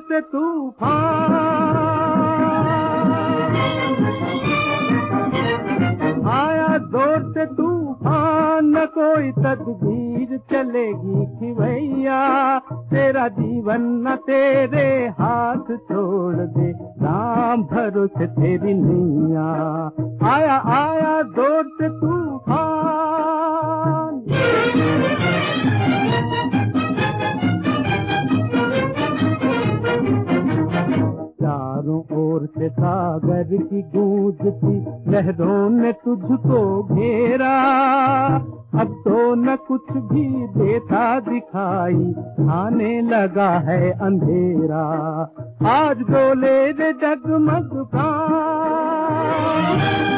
से तूफान, आया जोर से तूफान, न कोई तदबीर चलेगी कि भैया तेरा जीवन न तेरे हाथ छोड़ दे, राम भरोसे तेरी नैया। आया आया जोर से तूफान, चारों ओर से सागर की गूंज थी, लहरों ने तुझको घेरा, अब तो न कुछ भी देता दिखाई, आने लगा है अंधेरा। आज बोले रे जगमग प्राण,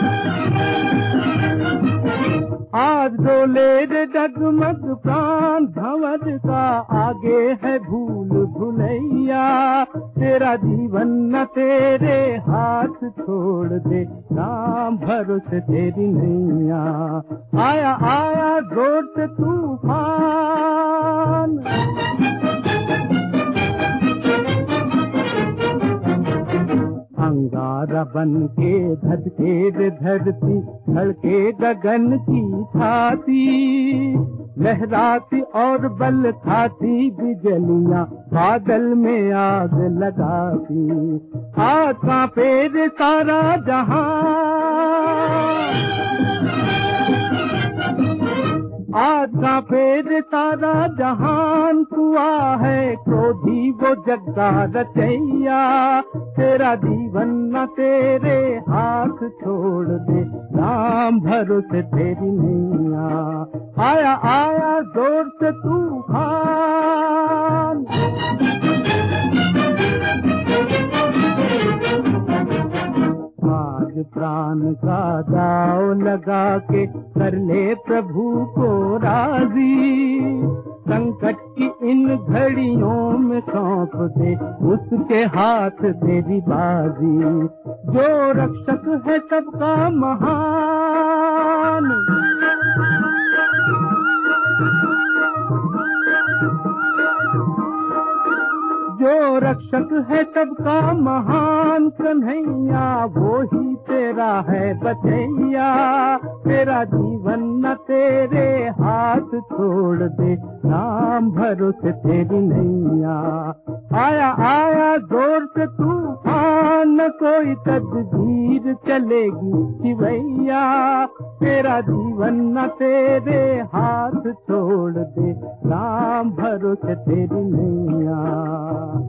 आज डोले रे जगमग प्राण, भंवर का आगे है भूल भुलैया, तेरा जीवन न तेरे हाथ छोड़ दे, राम भरोसे तेरी नैया। आया आया जोर से तूफान, अंगारा बन के धधके रे धरती, धड़के गगन की छाती, लहराती और बल खाती बिजलियां बादल में आग लगाती। आज कांपे रे सारा जहां, आज कांपे रे सारा जहान, हुआ है क्रोधी वो जग्गा रचैया, तेरा जीवन न तेरे हाथ छोड़ दे, राम भरोसे तेरी नैया। आया आया जोर से तूफान, आज प्राण का दाव लगा के कर ले प्रभु को राजी, संकट की इन घड़ियों में सौंप दे उसके हाथ तेरी बाजी। जो रक्षक है सबका महान, जो रक्षक है सबका महान, कन्हैया वो ही तेरा है बचैया, तेरा जीवन न तेरे हाथ छोड़ दे, राम भरोसे तेरी नैया। आया आया जोर से तूफान, न कोई तदबीर चलेगी कि भैया तेरा जीवन न तेरे हाथ छोड़ दे, राम भरोसे तेरी नैया।